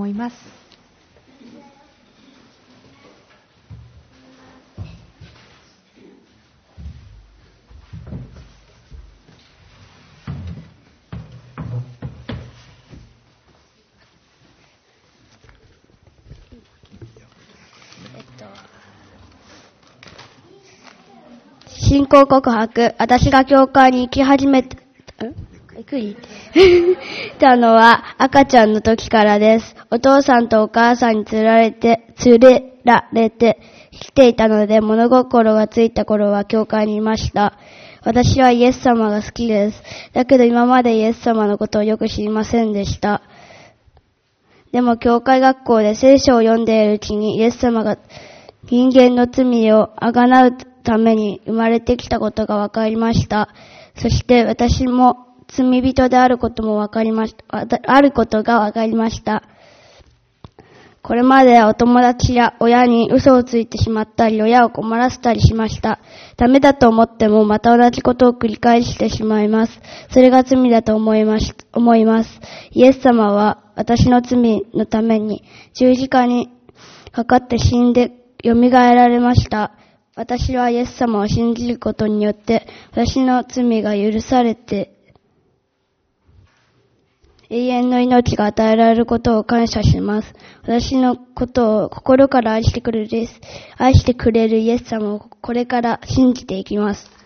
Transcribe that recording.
います。 信仰告白。私が教会に行き始めたのは赤ちゃんの時からです。お父さんとお母さんに連れられて来ていたので、物心がついた頃は教会にいました。私はイエス様が好きです。だけど今までイエス様のことをよく知りませんでした。でも教会学校で聖書を読んでいるうちにイエス様が人間の罪をあがなうために生まれてきたことが分かりました。そして私も罪人であることが分かりました。これまではお友達や親に嘘をついてしまったり、親を困らせたりしました。ダメだと思ってもまた同じことを繰り返してしまいます。それが罪だと思います。イエス様は私の罪のために十字架にかかって死んで蘇られました。私はイエス様を信じることによって私の罪が許されて永遠の命が与えられることを感謝します。私のことを心から愛してくれるイエス様をこれから信じていきます。